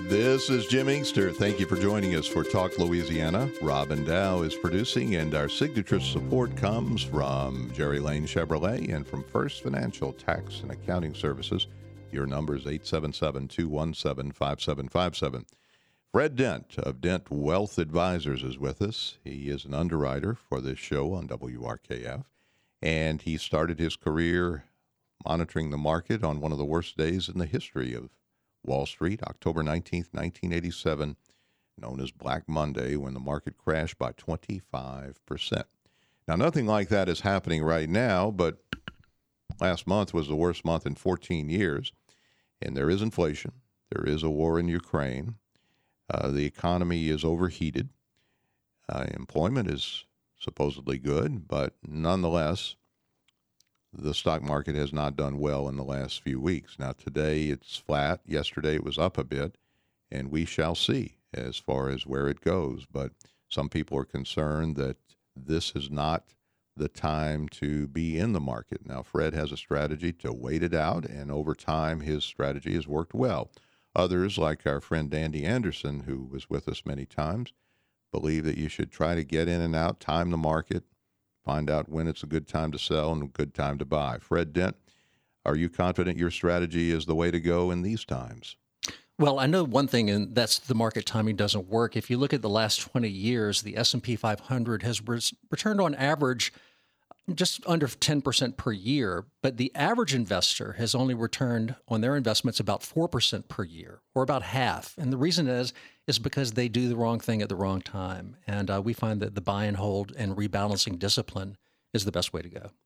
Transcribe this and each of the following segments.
This is Jim Inkster. Thank you for joining us for Talk Louisiana. Robin Dow is producing, and our signature support comes from Jerry Lane Chevrolet and from First Financial Tax and Accounting Services. Your number is 877-217-5757. Fred Dent of Dent Wealth Advisors is with us. He is an underwriter for this show on WRKF, and he started his career monitoring the market on one of the worst days in the history of Wall Street, October 19th, 1987, known as Black Monday, when the market crashed by 25%. Now, nothing like that is happening right now, but last month was the worst month in 14 years, and there is inflation. There is a war in Ukraine. The economy is overheated. Employment is supposedly good, but nonetheless, the stock market has not done well in the last few weeks. Now, today it's flat. Yesterday it was up a bit, and we shall see as far as where it goes. But some people are concerned that this is not the time to be in the market. Now, Fred has a strategy to wait it out, and over time his strategy has worked well. Others, like our friend Dandy Anderson, who was with us many times, believe that you should try to get in and out, time the market, find out when it's a good time to sell and a good time to buy. Fred Dent, are you confident your strategy is the way to go in these times? Well, I know one thing, and that's the market timing doesn't work. If you look at the last 20 years, the S&P 500 has returned on average just under 10% per year, but the average investor has only returned on their investments about 4% per year, or about half. And the reason is because they do the wrong thing at the wrong time. And we find that the buy and hold and rebalancing discipline is the best way to go.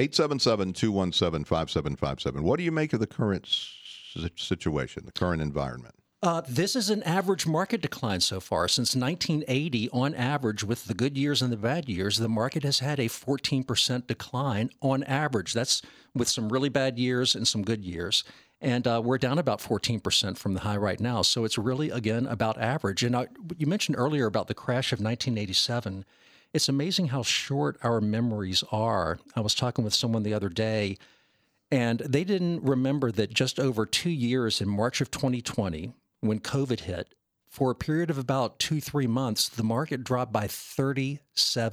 877-217-5757. What do you make of the current situation, the current environment? This is an average market decline so far. Since 1980, on average, with the good years and the bad years, the market has had a 14% decline on average. That's with some really bad years and some good years. And we're down about 14% from the high right now. So it's really, again, about average. And you mentioned earlier about the crash of 1987. It's amazing how short our memories are. I was talking with someone the other day, and they didn't remember that just over 2 years in March of 2020, when COVID hit, for a period of about 2-3 months, the market dropped by 37%.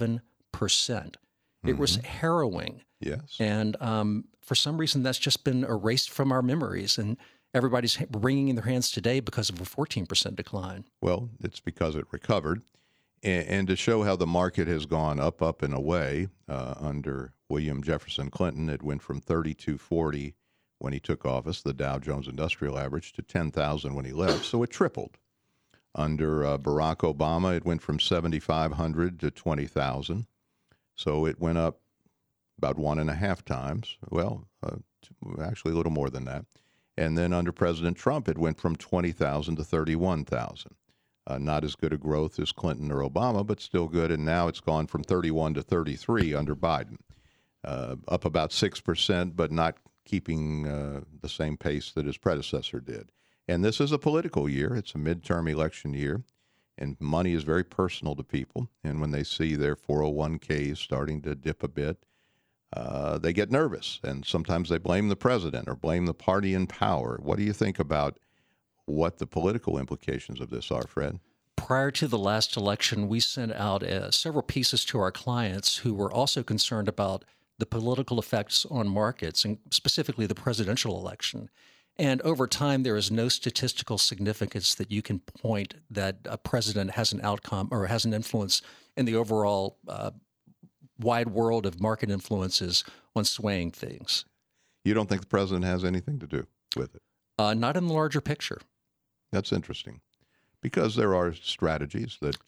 It was harrowing. Yes. And for some reason, that's just been erased from our memories. And everybody's wringing their hands today because of a 14% decline. Well, it's because it recovered. And to show how the market has gone up and away under William Jefferson Clinton, it went from 3,240 when he took office, the Dow Jones Industrial Average, to 10,000 when he left. So it tripled. Under Barack Obama, it went from 7,500 to 20,000. So it went up about 1.5 times. Well, actually a little more than that. And then under President Trump, it went from 20,000 to 31,000. Not as good a growth as Clinton or Obama, but still good. And now it's gone from 31 to 33 under Biden. Up about 6%, but not keeping the same pace that his predecessor did. And this is a political year. It's a midterm election year, and money is very personal to people. And when they see their 401ks starting to dip a bit, they get nervous, and sometimes they blame the president or blame the party in power. What do you think about what the political implications of this are, Fred? Prior to the last election, we sent out several pieces to our clients who were also concerned about the political effects on markets, and specifically the presidential election. And over time, there is no statistical significance that you can point that a president has an outcome or has an influence in the overall wide world of market influences on swaying things. You don't think the president has anything to do with it? Not in the larger picture. That's interesting, because there are strategies that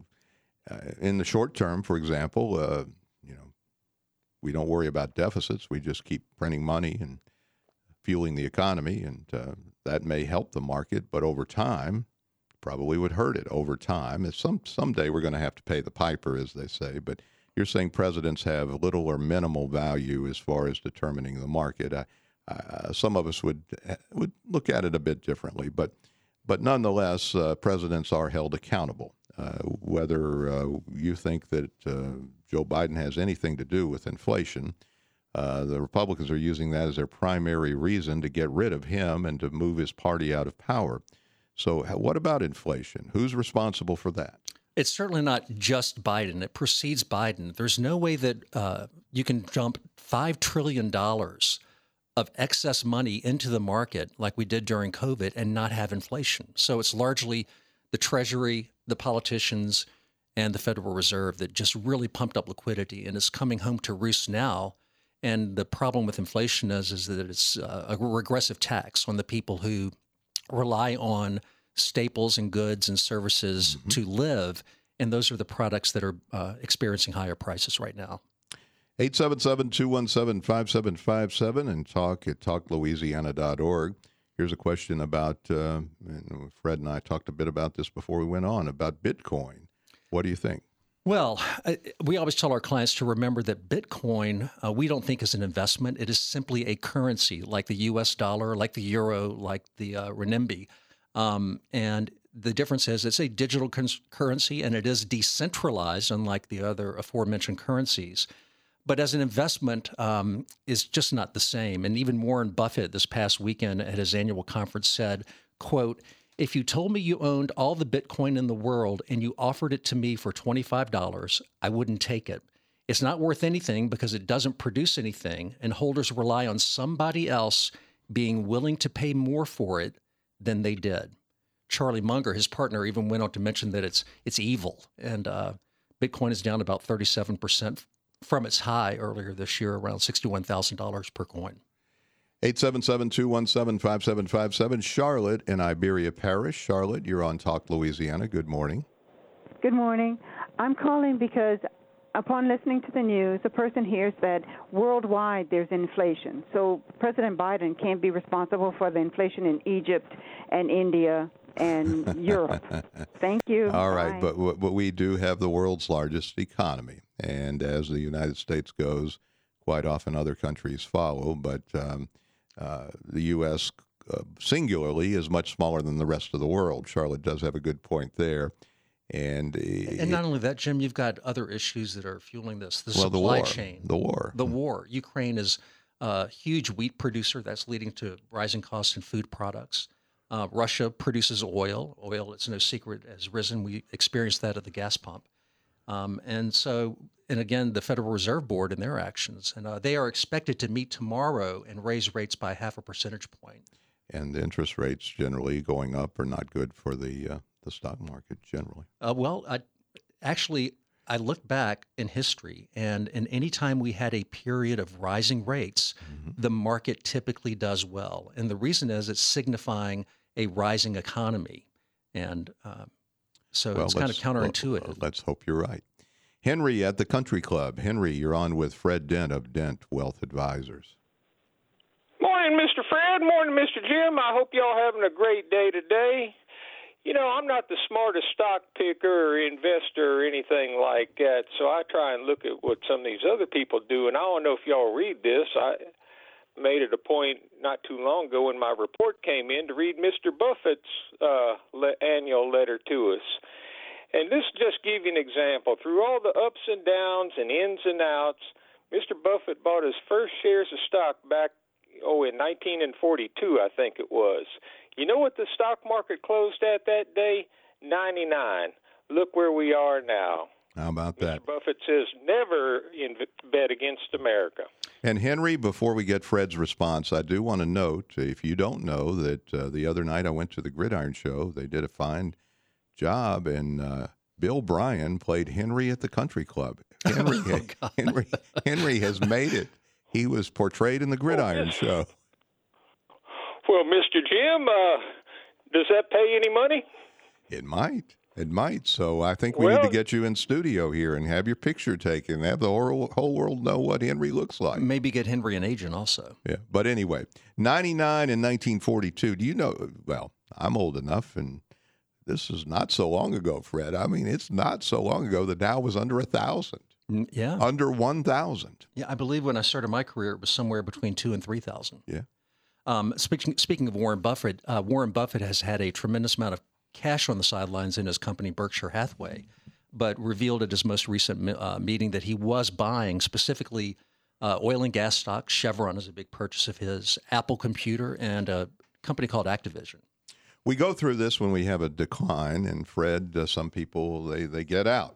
in the short term, for example, we don't worry about deficits. We just keep printing money and fueling the economy, and that may help the market, but over time, probably would hurt it over time. Someday we're going to have to pay the piper, as they say, but you're saying presidents have little or minimal value as far as determining the market. Some of us would look at it a bit differently, but nonetheless, presidents are held accountable. Whether you think that Joe Biden has anything to do with inflation, the Republicans are using that as their primary reason to get rid of him and to move his party out of power. So what about inflation? Who's responsible for that? It's certainly not just Biden. It precedes Biden. There's no way that you can dump $5 trillion of excess money into the market like we did during COVID and not have inflation. So it's largely the Treasury, the politicians, and the Federal Reserve that just really pumped up liquidity and is coming home to roost now. And the problem with inflation is that it's a regressive tax on the people who rely on staples and goods and services to live. And those are the products that are experiencing higher prices right now. 877-217-5757 and talk at talklouisiana.org. Here's a question about, and Fred and I talked a bit about this before we went on, about Bitcoin. What do you think? Well, we always tell our clients to remember that Bitcoin, we don't think is an investment. It is simply a currency like the U.S. dollar, like the euro, like the renminbi. And the difference is it's a digital currency and it is decentralized, unlike the other aforementioned currencies. But as an investment, is just not the same. And even Warren Buffett this past weekend at his annual conference said, quote, "If you told me you owned all the Bitcoin in the world and you offered it to me for $25, I wouldn't take it. It's not worth anything because it doesn't produce anything, and holders rely on somebody else being willing to pay more for it than they did." Charlie Munger, his partner, even went on to mention that it's evil. And Bitcoin is down about 37% from its high earlier this year, around $61,000 per coin. 877-217-5757, Charlotte in Iberia Parish. Charlotte, you're on Talk Louisiana. Good morning. Good morning. I'm calling because upon listening to the news, a person hears that worldwide there's inflation. So President Biden can't be responsible for the inflation in Egypt and India and Europe. Thank you. All right, Bye. but we do have the world's largest economy. And as the United States goes, quite often other countries follow. But the U.S. Singularly is much smaller than the rest of the world. Charlotte does have a good point there. And not only that, Jim, you've got other issues that are fueling this. The supply chain. The war. Ukraine is a huge wheat producer. That's leading to rising costs in food products. Russia produces oil. Oil, it's no secret, has risen. We experienced that at the gas pump. And again, the Federal Reserve Board and their actions. And they are expected to meet tomorrow and raise rates by 0.5 percentage point. And the interest rates generally going up are not good for the stock market generally. I looked back in history, and any time we had a period of rising rates, the market typically does well. And the reason is it's signifying a rising economy. And so it's kind of counterintuitive. Let's hope you're right. Henry at the Country Club. Henry, you're on with Fred Dent of Dent Wealth Advisors. Morning, Mr. Fred. Morning, Mr. Jim. I hope y'all having a great day today. You know, I'm not the smartest stock picker or investor or anything like that, so I try and look at what some of these other people do. And I don't know if y'all read this. I made it a point not too long ago when my report came in to read Mr. Buffett's annual letter to us. And this just give you an example. Through all the ups and downs and ins and outs, Mr. Buffett bought his first shares of stock back, in 1942, I think it was. You know what the stock market closed at that day? 99. Look where we are now. How about that? Mr. Buffett says never bet against America. And Henry, before we get Fred's response, I do want to note, if you don't know, that the other night I went to the Gridiron Show. They did a fine job, and Bill Bryan played Henry at the Country Club. Henry has made it. He was portrayed in the Gridiron Show. Well, Mr. Jim, does that pay any money? It might. So I think we need to get you in studio here and have your picture taken. Have the whole world know what Henry looks like. Maybe get Henry an agent also. Yeah. But anyway, 99 and 1942. Do you know? Well, I'm old enough, and this is not so long ago, Fred. I mean, it's not so long ago. The Dow was under 1,000. Yeah. Under 1,000. Yeah, I believe when I started my career, it was somewhere between 2,000 and 3,000. Yeah. Speaking of Warren Buffett has had a tremendous amount of cash on the sidelines in his company, Berkshire Hathaway, but revealed at his most recent meeting that he was buying specifically oil and gas stocks. Chevron is a big purchase of his, Apple Computer, and a company called Activision. We go through this when we have a decline, and Fred, some people, they get out.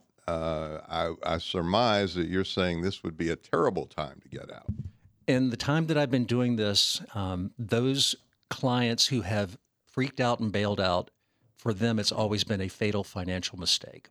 I surmise that you're saying this would be a terrible time to get out. In the time that I've been doing this, those clients who have freaked out and bailed out, for them, it's always been a fatal financial mistake.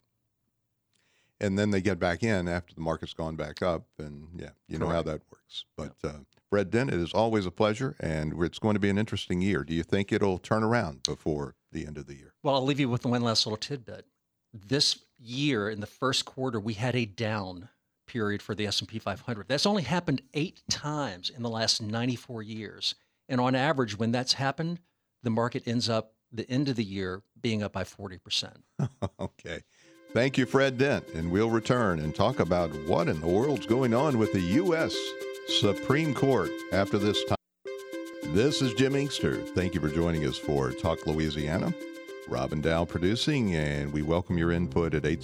And then they get back in after the market's gone back up, and you know how that works. But Fred Dent, it is always a pleasure, and it's going to be an interesting year. Do you think it'll turn around before the end of the year? Well, I'll leave you with one last little tidbit. This year, in the first quarter, we had a down period for the S&P 500. That's only happened 8 times in the last 94 years. And on average, when that's happened, the market ends up, the end of the year, being up by 40%. Okay. Thank you, Fred Dent. And we'll return and talk about what in the world's going on with the U.S. Supreme Court after this time. This is Jim Inkster. Thank you for joining us for Talk Louisiana. Robin Dow producing, and we welcome your input at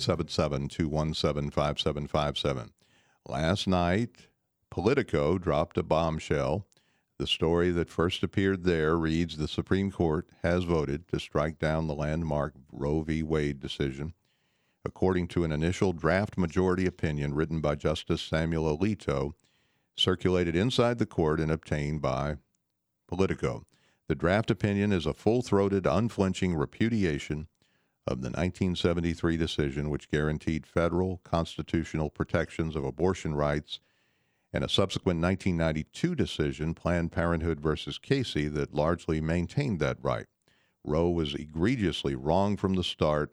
877-217-5757. Last night, Politico dropped a bombshell. The story that first appeared there reads, the Supreme Court has voted to strike down the landmark Roe v. Wade decision. According to an initial draft majority opinion written by Justice Samuel Alito, circulated inside the court and obtained by Politico. The draft opinion is a full-throated, unflinching repudiation of the 1973 decision, which guaranteed federal constitutional protections of abortion rights, and a subsequent 1992 decision, Planned Parenthood versus Casey, that largely maintained that right. Roe was egregiously wrong from the start,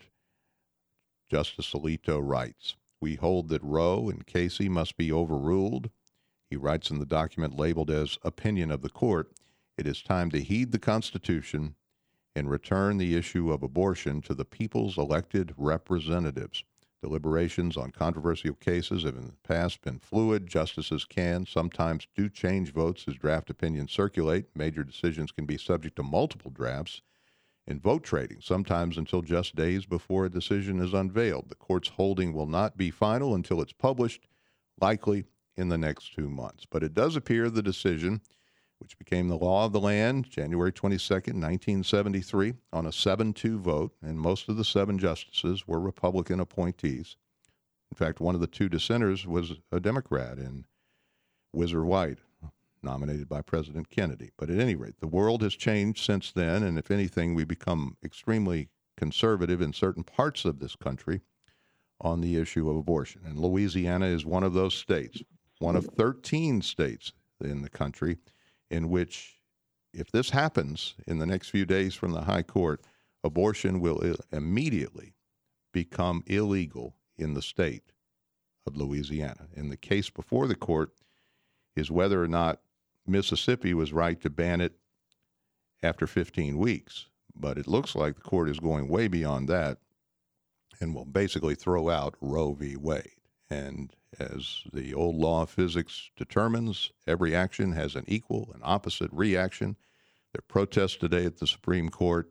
Justice Alito writes. We hold that Roe and Casey must be overruled. He writes in the document labeled as Opinion of the Court, it is time to heed the Constitution and return the issue of abortion to the people's elected representatives. Deliberations on controversial cases have in the past been fluid. Justices can sometimes do change votes as draft opinions circulate. Major decisions can be subject to multiple drafts and vote trading, sometimes until just days before a decision is unveiled. The court's holding will not be final until it's published, likely in the next 2 months. But it does appear the decision, which became the law of the land January 22nd, 1973, on a 7-2 vote, and most of the 7 justices were Republican appointees. In fact, one of the 2 dissenters was a Democrat in Whizzer White, nominated by President Kennedy. But at any rate, the world has changed since then, and if anything, we become extremely conservative in certain parts of this country on the issue of abortion. And Louisiana is one of those states, one of 13 states in the country in which, if this happens in the next few days from the high court, abortion will immediately become illegal in the state of Louisiana. And the case before the court is whether or not Mississippi was right to ban it after 15 weeks. But it looks like the court is going way beyond that and will basically throw out Roe v. Wade. And as the old law of physics determines, every action has an equal and opposite reaction. There are protests today at the Supreme Court,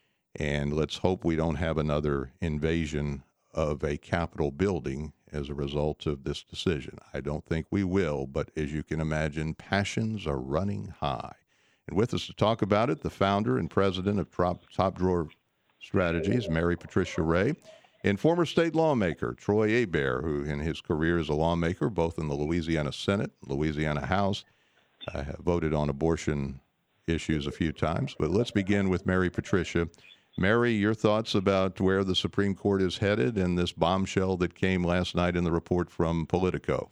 and let's hope we don't have another invasion of a Capitol building as a result of this decision. I don't think we will, but as you can imagine, passions are running high. And with us to talk about it, the founder and president of Top Drawer Strategies, Mary Patricia Ray, and former state lawmaker Troy Hebert, who in his career as a lawmaker, both in the Louisiana Senate, Louisiana House, have voted on abortion issues a few times. But let's begin with Mary Patricia. Mary, your thoughts about where the Supreme Court is headed and this bombshell that came last night in the report from Politico?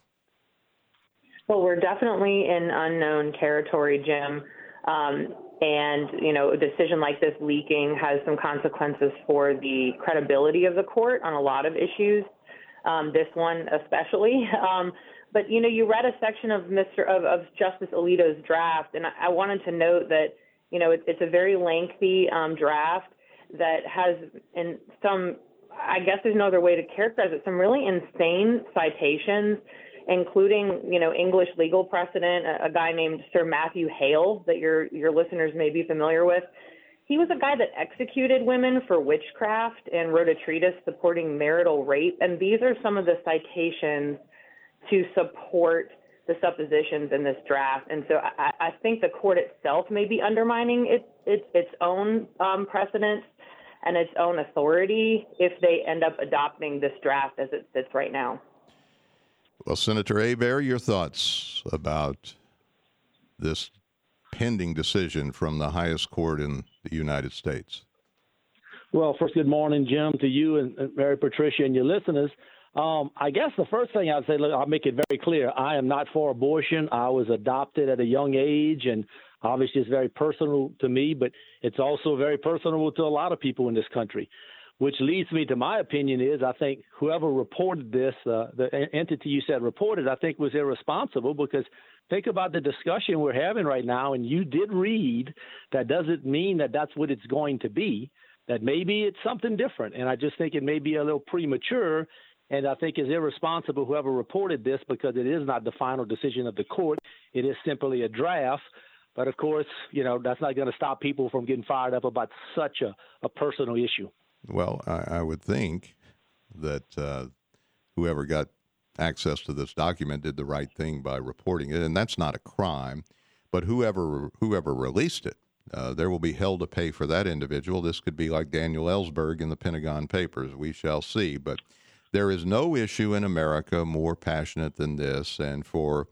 Well, we're definitely in unknown territory, Jim. And, a decision like this leaking has some consequences for the credibility of the court on a lot of issues, this one especially. But, you read a section of Justice Alito's draft, and I wanted to note that, it's a very lengthy draft that has in some, I guess there's no other way to characterize it, some really insane citations, including, English legal precedent, a guy named Sir Matthew Hale that your listeners may be familiar with. He was a guy that executed women for witchcraft and wrote a treatise supporting marital rape. And these are some of the citations to support the suppositions in this draft. And so I think the court itself may be undermining its own precedents and its own authority if they end up adopting this draft as it sits right now. Well, Senator Hebert, your thoughts about this pending decision from the highest court in the United States? Well, first, good morning, Jim, to you and Mary Patricia and your listeners. I guess the first thing I'd say, look, I'll make it very clear. I am not for abortion. I was adopted at a young age, and obviously it's very personal to me, but it's also very personal to a lot of people in this country, which leads me to my opinion is I think whoever reported this, the entity you said reported, I think was irresponsible because think about the discussion we're having right now, and you did read that doesn't mean that that's what it's going to be, that maybe it's something different. And I just think it may be a little premature. And I think it's irresponsible whoever reported this because it is not the final decision of the court. It is simply a draft. But, of course, that's not going to stop people from getting fired up about such a personal issue. Well, I would think that whoever got access to this document did the right thing by reporting it, and that's not a crime. But whoever released it, there will be hell to pay for that individual. This could be like Daniel Ellsberg in the Pentagon Papers. We shall see. But there is no issue in America more passionate than this, and for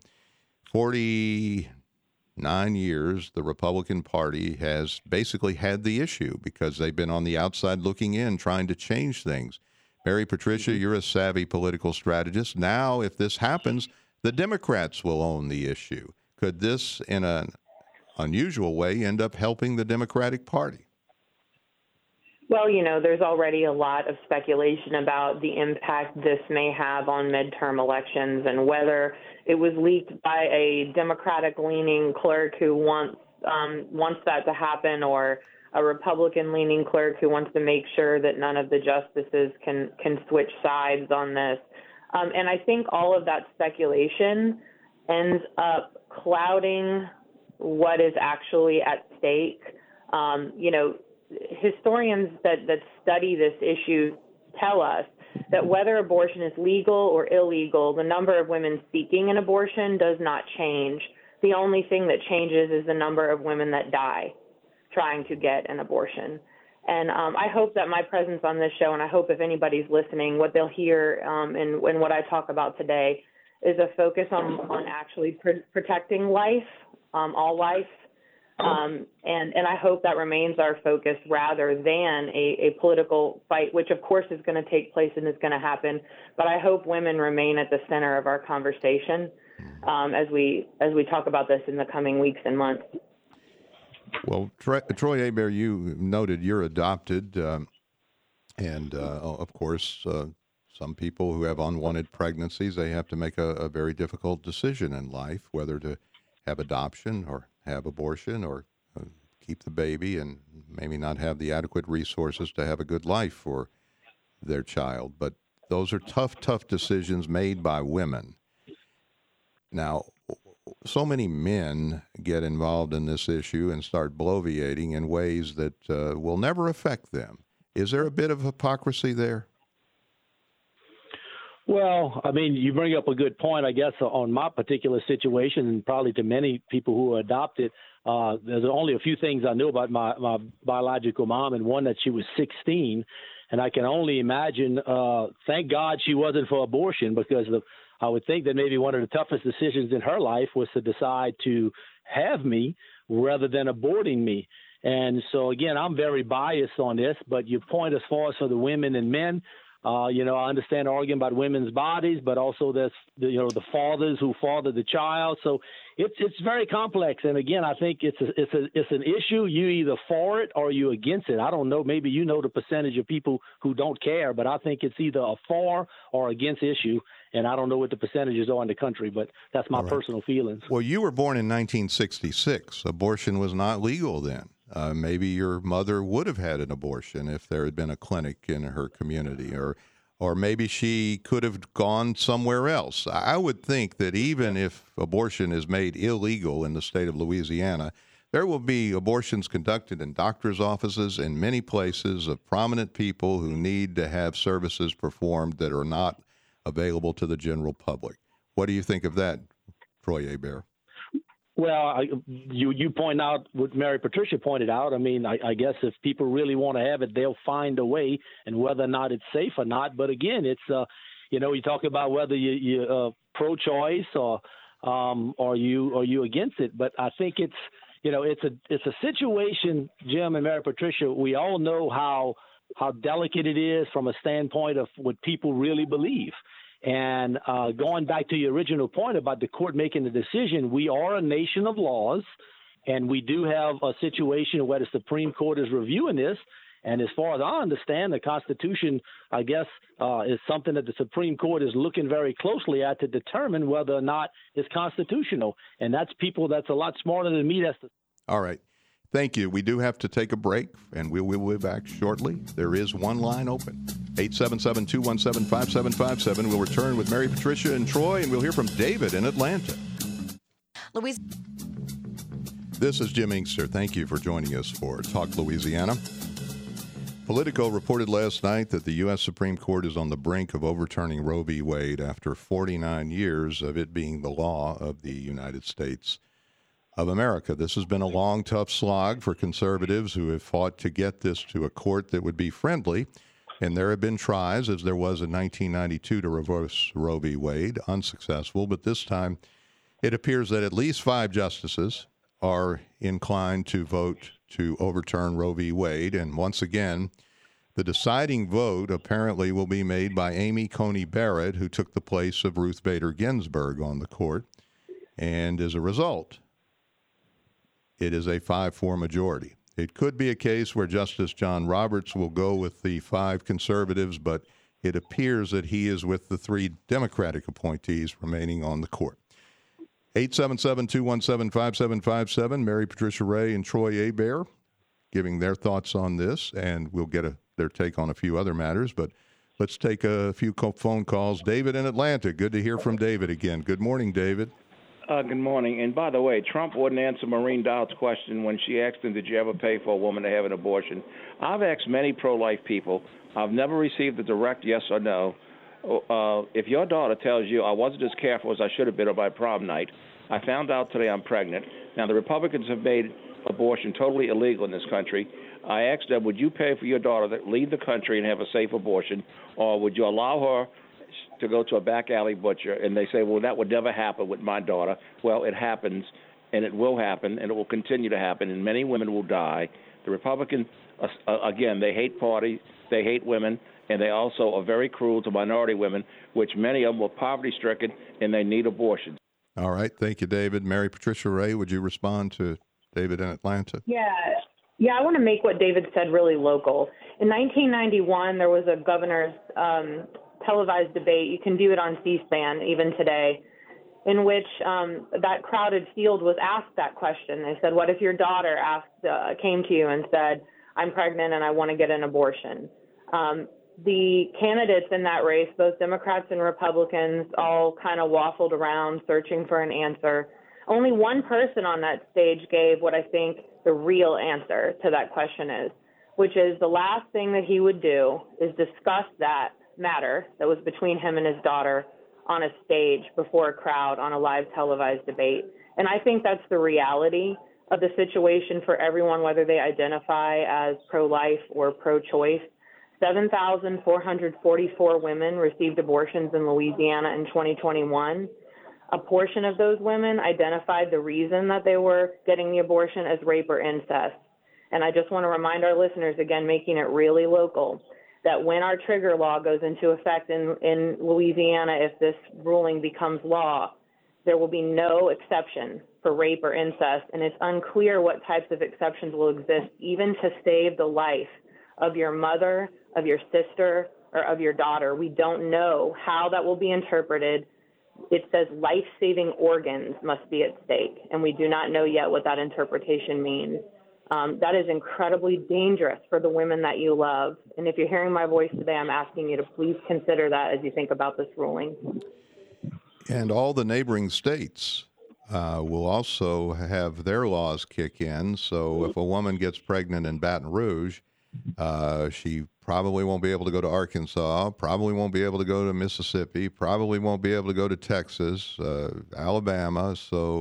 49 years, the Republican Party has basically had the issue because they've been on the outside looking in, trying to change things. Mary Patricia, you're a savvy political strategist. Now, if this happens, the Democrats will own the issue. Could this, in an unusual way, end up helping the Democratic Party? Well, there's already a lot of speculation about the impact this may have on midterm elections and whether it was leaked by a Democratic-leaning clerk who wants that to happen or a Republican-leaning clerk who wants to make sure that none of the justices can switch sides on this. And I think all of that speculation ends up clouding what is actually at stake. Historians that study this issue tell us that whether abortion is legal or illegal, the number of women seeking an abortion does not change. The only thing that changes is the number of women that die trying to get an abortion. And I hope that my presence on this show, and I hope if anybody's listening, what they'll hear and what I talk about today is a focus on actually protecting life, all life. And I hope that remains our focus rather than a political fight, which of course is going to take place and is going to happen. But I hope women remain at the center of our conversation as we talk about this in the coming weeks and months. Well, Troy Hebert, you noted you're adopted, and of course, some people who have unwanted pregnancies, they have to make a very difficult decision in life, whether to have adoption or have abortion or keep the baby and maybe not have the adequate resources to have a good life for their child. But those are tough decisions made by women. Now, so many men get involved in this issue and start bloviating in ways that will never affect them. Is there a bit of hypocrisy there? Well, I mean, you bring up a good point, I guess, on my particular situation, and probably to many people who are adopted. There's only a few things I knew about my biological mom, and one that she was 16, and I can only imagine, thank God she wasn't for abortion, because I would think that maybe one of the toughest decisions in her life was to decide to have me rather than aborting me. And so, again, I'm very biased on this, but your point as far as for the women and men, I understand arguing about women's bodies, but also there's the fathers who father the child. So it's very complex. And again, I think it's an issue. You either for it or you against it. I don't know. Maybe the percentage of people who don't care, but I think it's either a for or against issue. And I don't know what the percentages are in the country, but that's my personal feelings. Well, you were born in 1966. Abortion was not legal then. Maybe your mother would have had an abortion if there had been a clinic in her community, or maybe she could have gone somewhere else. I would think that even if abortion is made illegal in the state of Louisiana, there will be abortions conducted in doctors' offices in many places of prominent people who need to have services performed that are not available to the general public. What do you think of that, Troy Hebert? Well, you point out what Mary Patricia pointed out. I mean, I guess if people really want to have it, they'll find a way, and whether or not it's safe or not. But again, it's you talk about whether you pro-choice or you against it. But I think it's it's a situation, Jim and Mary Patricia. We all know how delicate it is from a standpoint of what people really believe. And going back to your original point about the court making the decision, we are a nation of laws, and we do have a situation where the Supreme Court is reviewing this. And as far as I understand, the Constitution, I guess, is something that the Supreme Court is looking very closely at to determine whether or not it's constitutional. And that's a lot smarter than me. All right. Thank you. We do have to take a break, and we will be back shortly. There is one line open, 877-217-5757. We'll return with Mary Patricia and Troy, and we'll hear from David in Atlanta. This is Jim Inkster. Thank you for joining us for Talk Louisiana. Politico reported last night that the U.S. Supreme Court is on the brink of overturning Roe v. Wade after 49 years of it being the law of the United States of America. This has been a long, tough slog for conservatives who have fought to get this to a court that would be friendly, and there have been tries, as there was in 1992, to reverse Roe v. Wade, unsuccessful, but this time it appears that at least 5 justices are inclined to vote to overturn Roe v. Wade, and once again, the deciding vote apparently will be made by Amy Coney Barrett, who took the place of Ruth Bader Ginsburg on the court, and as a result, it is a 5-4 majority. It could be a case where Justice John Roberts will go with the 5 conservatives, but it appears that he is with the 3 Democratic appointees remaining on the court. 877-217-5757, Mary Patricia Ray and Troy Hebert giving their thoughts on this, and we'll get their take on a few other matters, but let's take a few phone calls. David in Atlanta, good to hear from David again. Good morning, David. Good morning. And by the way, Trump wouldn't answer Maureen Dowd's question when she asked him, did you ever pay for a woman to have an abortion? I've asked many pro-life people. I've never received a direct yes or no. If your daughter tells you, I wasn't as careful as I should have been on my prom night, I found out today I'm pregnant. Now, the Republicans have made abortion totally illegal in this country. I asked them, would you pay for your daughter to leave the country and have a safe abortion, or would you allow her to go to a back alley butcher? And they say, well, that would never happen with my daughter. Well, it happens, and it will happen, and it will continue to happen, and many women will die. The Republicans, again, they hate parties, they hate women, and they also are very cruel to minority women, which many of them are poverty-stricken, and they need abortions. All right. Thank you, David. Mary Patricia Ray, would you respond to David in Atlanta? Yeah, I want to make what David said really local. In 1991, there was a governor's televised debate. You can do it on C-SPAN even today, in which that crowded field was asked that question. They said, what if your daughter came to you and said, I'm pregnant and I want to get an abortion? The candidates in that race, both Democrats and Republicans, all kind of waffled around searching for an answer. Only one person on that stage gave what I think the real answer to that question is, which is the last thing that he would do is discuss that matter that was between him and his daughter on a stage before a crowd on a live televised debate. And I think that's the reality of the situation for everyone, whether they identify as pro-life or pro-choice. 7,444 women received abortions in Louisiana in 2021. A portion of those women identified the reason that they were getting the abortion as rape or incest. And I just want to remind our listeners, again, making it really local, that when our trigger law goes into effect in Louisiana, if this ruling becomes law, there will be no exception for rape or incest. And it's unclear what types of exceptions will exist, even to save the life of your mother, of your sister, or of your daughter. We don't know how that will be interpreted. It says life-saving organs must be at stake, and we do not know yet what that interpretation means. That is incredibly dangerous for the women that you love. And if you're hearing my voice today, I'm asking you to please consider that as you think about this ruling. And all the neighboring states will also have their laws kick in. So if a woman gets pregnant in Baton Rouge, she probably won't be able to go to Arkansas, probably won't be able to go to Mississippi, probably won't be able to go to Texas, Alabama,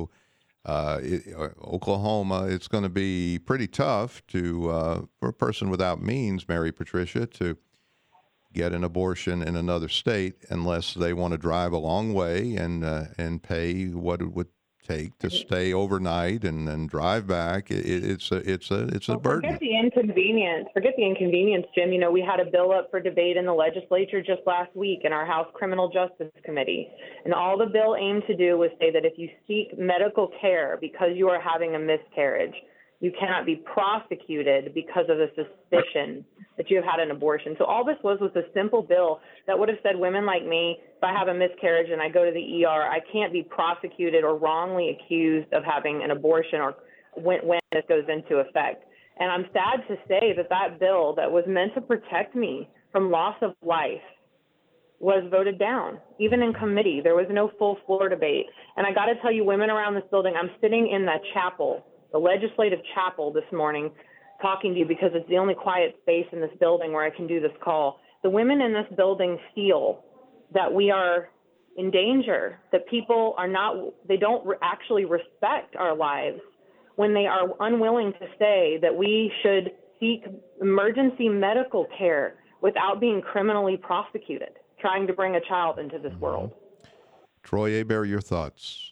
Oklahoma. It's going to be pretty tough for a person without means, Mary Patricia, to get an abortion in another state unless they want to drive a long way and pay what it would take to stay overnight and then drive back. It's a burden. Forget the inconvenience, Jim. You know, we had a bill up for debate in the legislature just last week in our House Criminal Justice Committee. And all the bill aimed to do was say that if you seek medical care because you are having a miscarriage, you cannot be prosecuted because of the suspicion that you have had an abortion. So all this was a simple bill that would have said women like me, if I have a miscarriage and I go to the ER, I can't be prosecuted or wrongly accused of having an abortion or when this goes into effect. And I'm sad to say that bill that was meant to protect me from loss of life was voted down. Even in committee, there was no full floor debate. And I got to tell you, women around this building, I'm sitting in that chapel, the legislative chapel this morning, talking to you because it's the only quiet space in this building where I can do this call. The women in this building feel that we are in danger, that people they don't actually respect our lives when they are unwilling to say that we should seek emergency medical care without being criminally prosecuted, trying to bring a child into this world. Troy Hebert, your thoughts?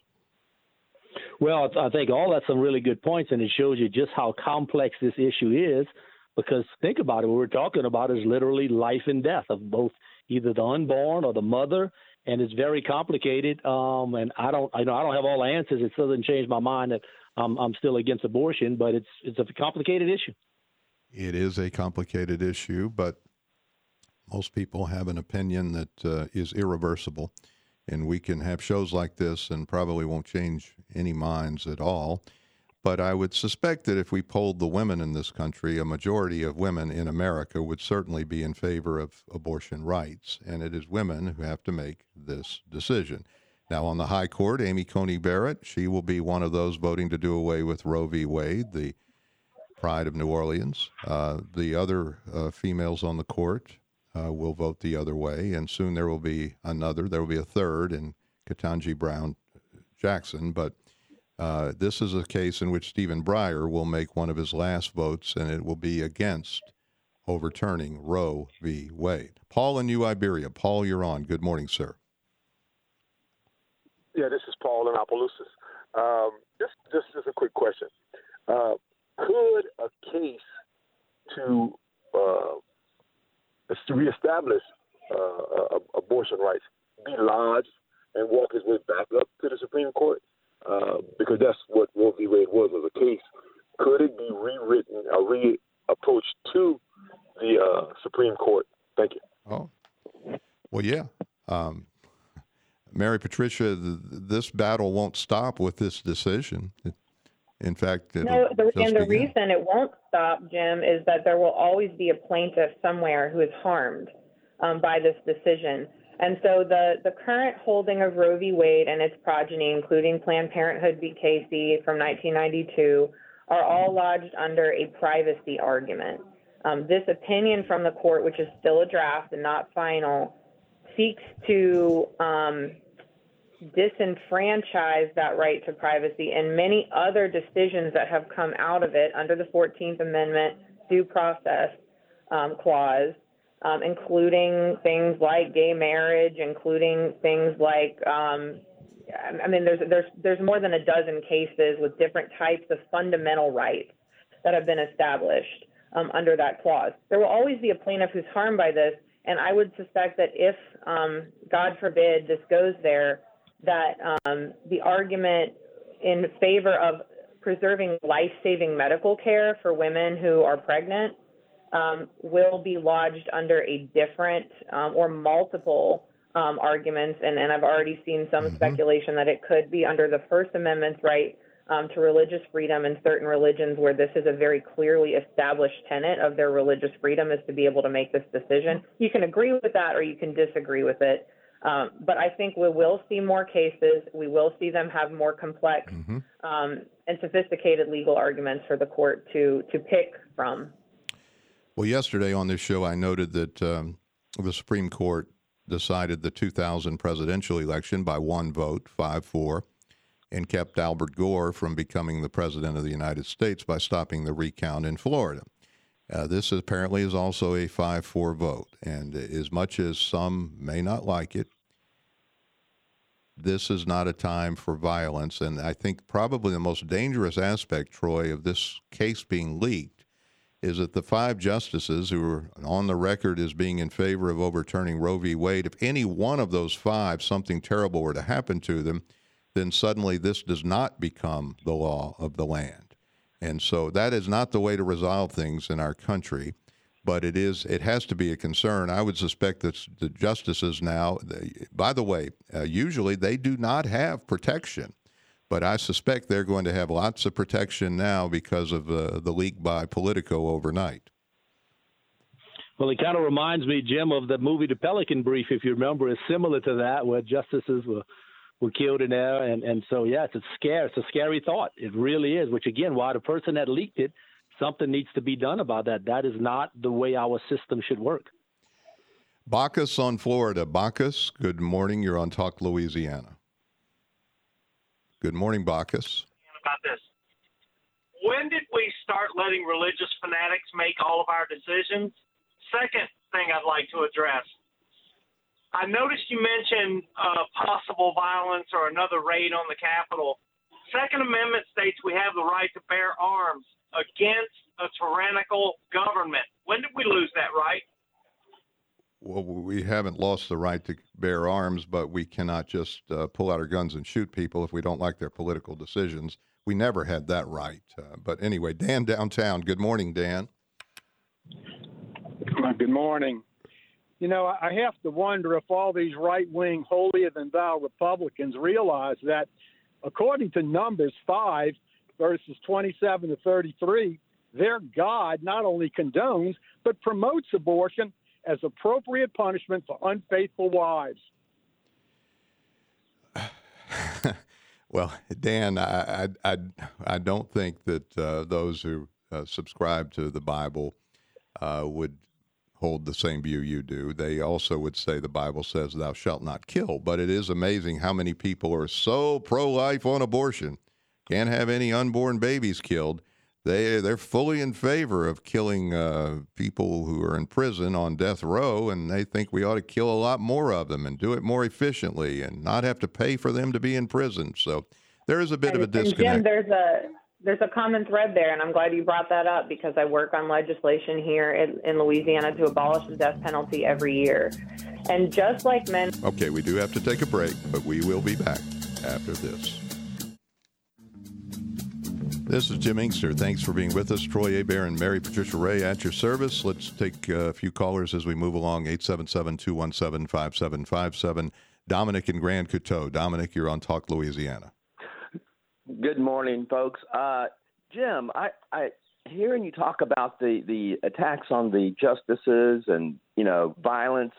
Well, I think all that's some really good points, and it shows you just how complex this issue is. Because think about it, what we're talking about is literally life and death of both either the unborn or the mother, and it's very complicated. And I don't have all the answers. It still doesn't change my mind that I'm still against abortion, but it's a complicated issue. It is a complicated issue, but most people have an opinion that is irreversible. And we can have shows like this and probably won't change any minds at all. But I would suspect that if we polled the women in this country, a majority of women in America would certainly be in favor of abortion rights. And it is women who have to make this decision. Now, on the high court, Amy Coney Barrett, she will be one of those voting to do away with Roe v. Wade, the pride of New Orleans. The other females on the court will vote the other way, and soon there will be a third in Ketanji Brown Jackson. But this is a case in which Stephen Breyer will make one of his last votes, and it will be against overturning Roe v. Wade. Paul in New Iberia. Paul, you're on. Good morning, sir. Yeah, this is Paul in Opelousas. Just a quick question. Could a case to reestablish abortion rights be lodged and walk his way back up to the Supreme Court? Because that's what Roe v. Wade was a case. Could it be rewritten or reapproached to the Supreme Court? Thank you. Oh, well, yeah. Mary Patricia, this battle won't stop with this decision. In fact, the reason it won't stop, Jim, is that there will always be a plaintiff somewhere who is harmed by this decision. And so the current holding of Roe v. Wade and its progeny, including Planned Parenthood v. Casey from 1992, are all lodged under a privacy argument. This opinion from the court, which is still a draft and not final, seeks to disenfranchise that right to privacy and many other decisions that have come out of it under the 14th Amendment due process clause, including things like gay marriage, including things like, there's more than a dozen cases with different types of fundamental rights that have been established under that clause. There will always be a plaintiff who's harmed by this, and I would suspect that if, God forbid, this goes there, that the argument in favor of preserving life-saving medical care for women who are pregnant will be lodged under a different or multiple arguments, and I've already seen some speculation that it could be under the First Amendment's right to religious freedom in certain religions where this is a very clearly established tenet of their religious freedom is to be able to make this decision. You can agree with that or you can disagree with it. But I think we will see more cases. We will see them have more complex and sophisticated legal arguments for the court to pick from. Well, yesterday on this show, I noted that the Supreme Court decided the 2000 presidential election by one vote, 5-4, and kept Albert Gore from becoming the president of the United States by stopping the recount in Florida. This apparently is also a 5-4 vote, and as much as some may not like it, this is not a time for violence. And I think probably the most dangerous aspect, Troy, of this case being leaked is that the 5 justices who are on the record as being in favor of overturning Roe v. Wade, if any one of those 5, something terrible were to happen to them, then suddenly this does not become the law of the land. And so that is not the way to resolve things in our country. But it has to be a concern. I would suspect that the justices now, by the way, usually they do not have protection, but I suspect they're going to have lots of protection now because of the leak by Politico overnight. Well, it kind of reminds me, Jim, of the movie The Pelican Brief, if you remember. It's similar to that, where justices were killed in there. And so, yeah, it's a scary thought. It really is, which, again, why the person that leaked it, something needs to be done about that. That is not the way our system should work. Bacchus on Florida. Bacchus, good morning. You're on Talk Louisiana. Good morning, Bacchus. About this. When did we start letting religious fanatics make all of our decisions? Second thing I'd like to address. I noticed you mentioned possible violence or another raid on the Capitol. Second Amendment states we have the right to bear arms against a tyrannical government. When did we lose that right? Well, we haven't lost the right to bear arms, but we cannot just pull out our guns and shoot people if we don't like their political decisions. We never had that right. But anyway, Dan downtown. Good morning, Dan. Good morning. You know, I have to wonder if all these right-wing, holier-than-thou Republicans realize that, according to Numbers 5 verses 27 to 33, their God not only condones but promotes abortion as appropriate punishment for unfaithful wives. Well, Dan, I don't think that those who subscribe to the Bible would hold the same view you do. They also would say the Bible says thou shalt not kill. But it is amazing how many people are so pro-life on abortion, can't have any unborn babies killed. They're fully in favor of killing people who are in prison on death row, and they think we ought to kill a lot more of them and do it more efficiently and not have to pay for them to be in prison. So there is a bit of a disconnect. Jim, there's a common thread there, and I'm glad you brought that up because I work on legislation here in Louisiana to abolish the death penalty every year. And just like men... Okay, we do have to take a break, but we will be back after this. This is Jim Inkster. Thanks for being with us. Troy Hebert and Mary Patricia Ray at your service. Let's take a few callers as we move along. 877-217-5757. Dominic in Grand Coteau. Dominic, you're on Talk Louisiana. Good morning, folks. Jim, I hearing you talk about the attacks on the justices and, you know, violence.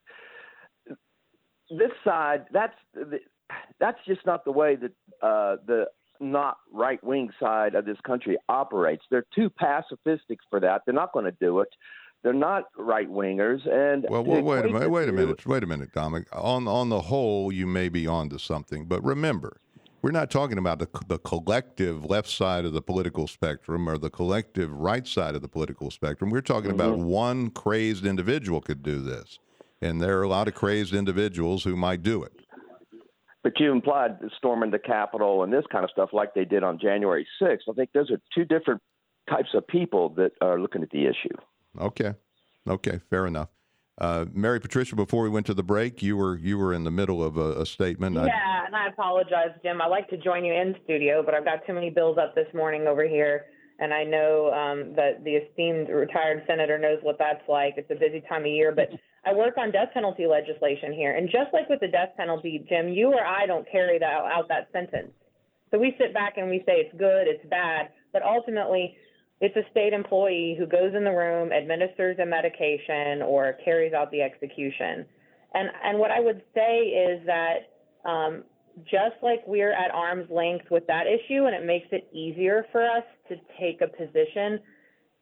This side, that's just not the way that the not right-wing side of this country operates. They're too pacifistic for that. They're not going to do it. They're not right-wingers. And well, wait a minute, Dominic. On the whole, you may be onto something, but remember, we're not talking about the collective left side of the political spectrum or the collective right side of the political spectrum. We're talking about one crazed individual could do this, and there are a lot of crazed individuals who might do it. But you implied storming the Capitol and this kind of stuff like they did on January 6th. I think those are two different types of people that are looking at the issue. Okay, fair enough. Mary Patricia, before we went to the break, you were in the middle of a statement. Yeah, and I apologize, Jim. I like to join you in studio, but I've got too many bills up this morning over here, and I know that the esteemed retired senator knows what that's like. It's a busy time of year, but I work on death penalty legislation here, and just like with the death penalty, Jim, you or I don't carry out that sentence. So we sit back and we say it's good, it's bad, but ultimately it's a state employee who goes in the room, administers a medication, or carries out the execution. And what I would say is that just like we're at arm's length with that issue, and it makes it easier for us to take a position,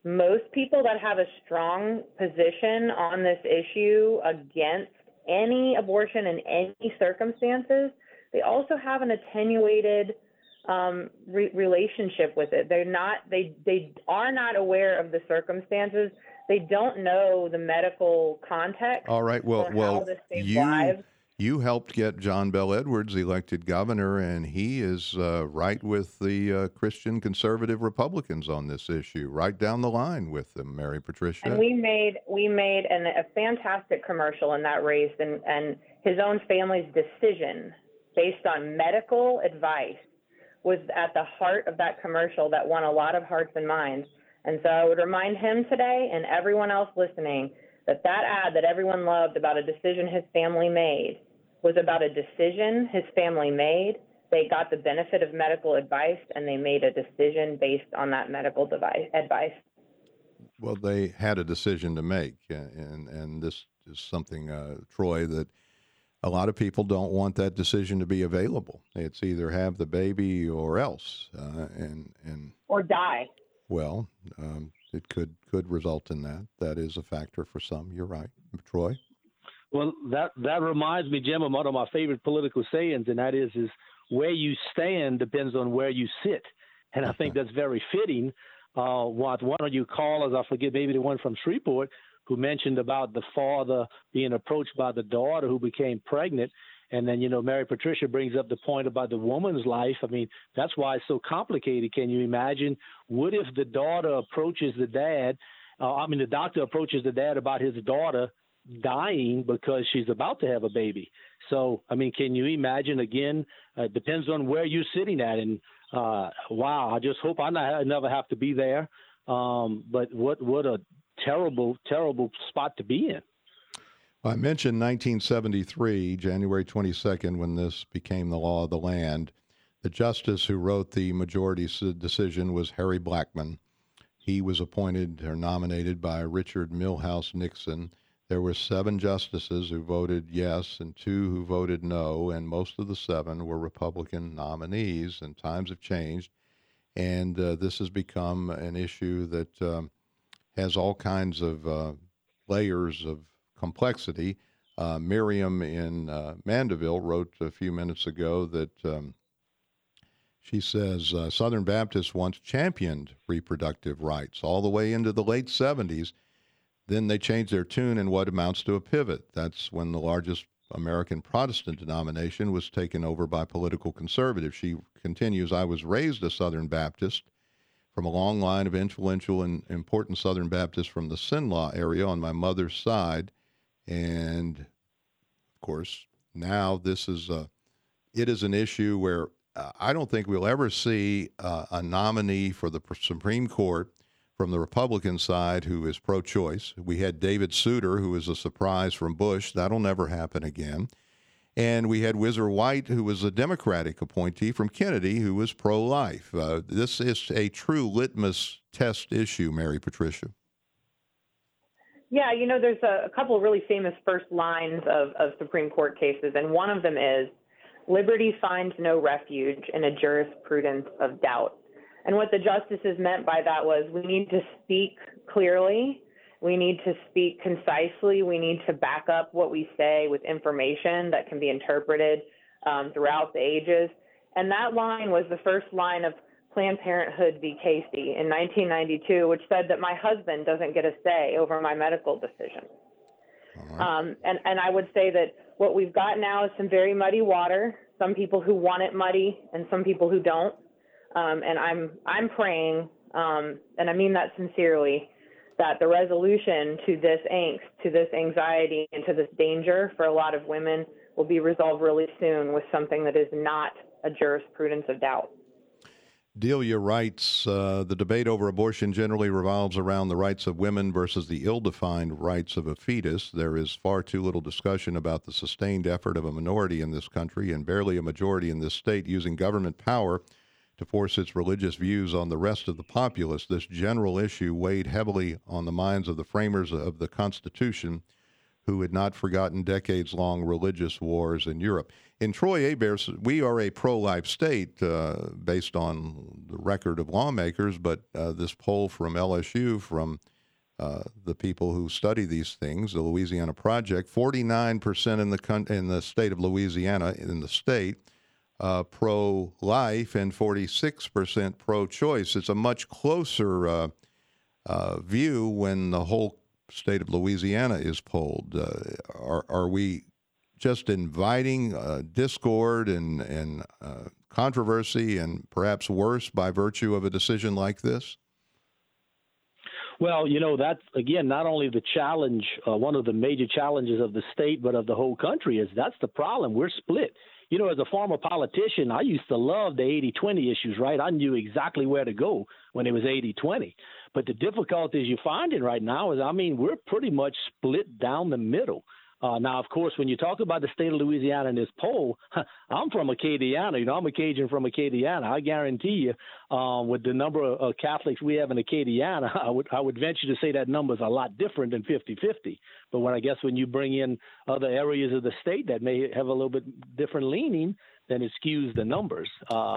most people that have a strong position on this issue against any abortion in any circumstances, they also have an attenuated relationship with it. They are not aware of the circumstances. They don't know the medical context. All right. Well, how this saves lives. You helped get John Bel Edwards elected governor, and he is right with the Christian conservative Republicans on this issue, right down the line with them, Mary Patricia. And we made a fantastic commercial in that race, and his own family's decision based on medical advice was at the heart of that commercial that won a lot of hearts and minds. And so I would remind him today and everyone else listening that ad that everyone loved about a decision his family made was about a decision his family made. They got the benefit of medical advice, and they made a decision based on that medical advice. Well, they had a decision to make, and this is something, Troy, that a lot of people don't want that decision to be available. It's either have the baby or else, or die. Well, it could result in that. That is a factor for some. You're right, Troy. Well, that reminds me, Jim, of one of my favorite political sayings, and that is where you stand depends on where you sit. And I think that's very fitting. One of you callers, I forget, maybe the one from Shreveport, who mentioned about the father being approached by the daughter who became pregnant. And then, Mary Patricia brings up the point about the woman's life. I mean, that's why it's so complicated. Can you imagine? What if the daughter approaches the dad? The doctor approaches the dad about his daughter dying because she's about to have a baby. So, can you imagine? Again, depends on where you're sitting at. And wow, I just hope I never have to be there. But what a terrible, terrible spot to be in. Well, I mentioned 1973, January 22nd, when this became the law of the land. The justice who wrote the majority decision was Harry Blackmun. He was appointed or nominated by Richard Milhouse Nixon. There were 7 justices who voted yes and 2 who voted no, and most of the 7 were Republican nominees, and times have changed. And this has become an issue that has all kinds of layers of complexity. Miriam in Mandeville wrote a few minutes ago that she says Southern Baptists once championed reproductive rights all the way into the late 70s. Then they changed their tune in what amounts to a pivot. That's when the largest American Protestant denomination was taken over by political conservatives. She continues, I was raised a Southern Baptist from a long line of influential and important Southern Baptists from the Sinlaw area on my mother's side. And, of course, now this is it is an issue where I don't think we'll ever see a nominee for the Supreme Court from the Republican side who is pro-choice. We had David Souter, who was a surprise from Bush. That'll never happen again. And we had Whizzer White, who was a Democratic appointee from Kennedy, who was pro-life. This is a true litmus test issue, Mary Patricia. Yeah, there's a couple of really famous first lines of Supreme Court cases, and one of them is, liberty finds no refuge in a jurisprudence of doubt. And what the justices meant by that was we need to speak clearly, we need to speak concisely, we need to back up what we say with information that can be interpreted throughout the ages. And that line was the first line of Planned Parenthood v. Casey in 1992, which said that my husband doesn't get a say over my medical decisions. Right. And I would say that what we've got now is some very muddy water, some people who want it muddy and some people who don't. And I'm praying, and I mean that sincerely, that the resolution to this angst, to this anxiety, and to this danger for a lot of women will be resolved really soon with something that is not a jurisprudence of doubt. Delia writes, the debate over abortion generally revolves around the rights of women versus the ill-defined rights of a fetus. There is far too little discussion about the sustained effort of a minority in this country and barely a majority in this state using government power to force its religious views on the rest of the populace. This general issue weighed heavily on the minds of the framers of the Constitution, who had not forgotten decades-long religious wars in Europe. In Troy Hebert, we are a pro-life state based on the record of lawmakers, but this poll from LSU, from the people who study these things, the Louisiana Project, 49% in the state of Louisiana, in the state, pro-life, and 46% pro-choice. It's a much closer view when the whole state of Louisiana is polled. Are we just inviting discord and controversy, and perhaps worse, by virtue of a decision like this? Well, that's, again, not only the challenge, one of the major challenges of the state, but of the whole country, is that's the problem. We're split. As a former politician, I used to love the 80-20 issues, right? I knew exactly where to go when it was 80-20. But the difficulties you're finding right now is, we're pretty much split down the middle. Now, of course, when you talk about the state of Louisiana in this poll, I'm from Acadiana. I'm a Cajun from Acadiana. I guarantee you, with the number of Catholics we have in Acadiana, I would venture to say that number's a lot different than 50-50. But when you bring in other areas of the state that may have a little bit different leaning, then it skews the numbers.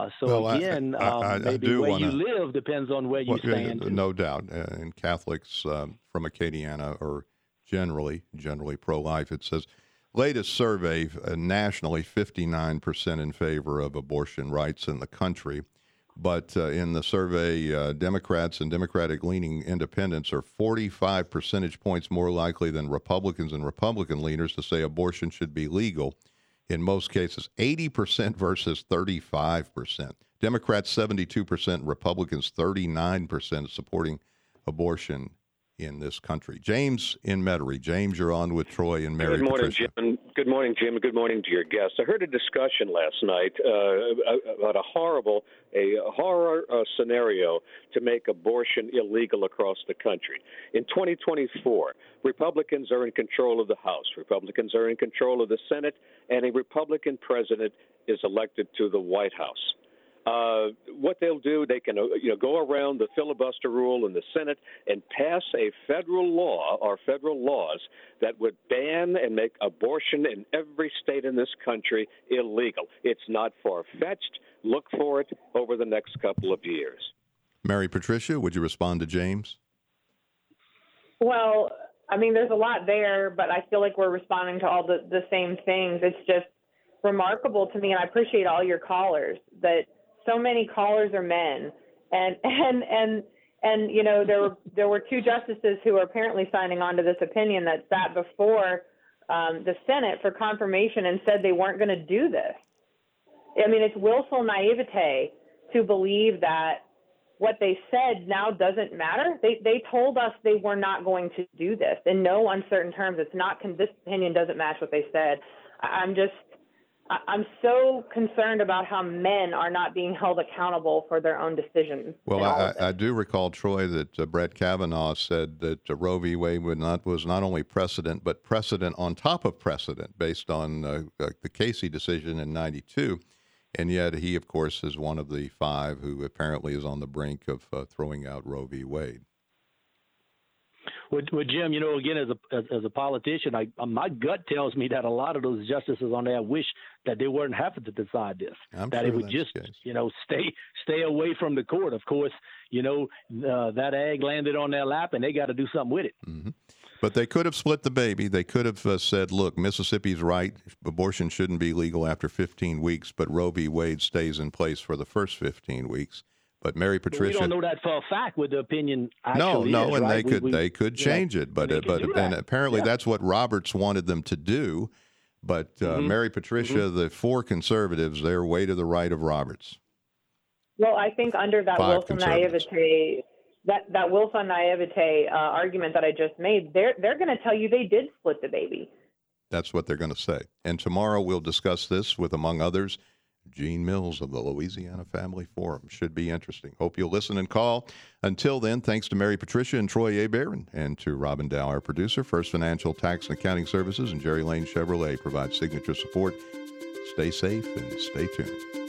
Maybe where you live depends on where you stand. No doubt. And Catholics from Acadiana are generally pro-life. It says, latest survey nationally, 59% in favor of abortion rights in the country. But in the survey, Democrats and Democratic-leaning independents are 45 percentage points more likely than Republicans and Republican leaners to say abortion should be legal. In most cases, 80% versus 35%. Democrats, 72%, Republicans, 39% supporting abortion in this country. James in Metairie. James, you're on with Troy and Mary Patricia. Good morning, Jim, and good morning to your guests. I heard a discussion last night about a horror scenario to make abortion illegal across the country. In 2024, Republicans are in control of the House, Republicans are in control of the Senate, and a Republican president is elected to the White House. What they'll do, they can go around the filibuster rule in the Senate and pass a federal law or federal laws that would ban and make abortion in every state in this country illegal. It's not far-fetched. Look for it over the next couple of years. Mary Patricia, would you respond to James? Well, there's a lot there, but I feel like we're responding to all the same things. It's just remarkable to me, and I appreciate all your callers, that so many callers are men, and there were two justices who were apparently signing on to this opinion that sat before the Senate for confirmation and said they weren't going to do this. It's willful naivete to believe that what they said now doesn't matter. They told us they were not going to do this in no uncertain terms. It's not this opinion doesn't match what they said. I'm so concerned about how men are not being held accountable for their own decisions. Well, I do recall, Troy, that Brett Kavanaugh said that Roe v. Wade was not only precedent, but precedent on top of precedent based on the Casey decision in '92. And yet he, of course, is one of the five who apparently is on the brink of throwing out Roe v. Wade. Well, Jim, again, as a politician, my gut tells me that a lot of those justices on there wish that they weren't having to decide this. It would just, stay away from the court. Of course, that egg landed on their lap, and they got to do something with it. Mm-hmm. But they could have split the baby. They could have said, look, Mississippi's right. Abortion shouldn't be legal after 15 weeks, but Roe v. Wade stays in place for the first 15 weeks. But Mary Patricia, we don't know that for a fact with the opinion. Actually no, and right? they could change it, but apparently that's what Roberts wanted them to do. But Mary Patricia, the four conservatives, they're way to the right of Roberts. Well, I think under that willful naivete, that willful naivete argument that I just made, they're going to tell you they did split the baby. That's what they're going to say. And tomorrow we'll discuss this with, among others, Gene Mills of the Louisiana Family Forum. Should be interesting. Hope you'll listen and call. Until then, thanks to Mary Patricia and Troy Hebert, and to Robin Dow, our producer. First Financial Tax and Accounting Services and Jerry Lane Chevrolet provide signature support. Stay safe and stay tuned.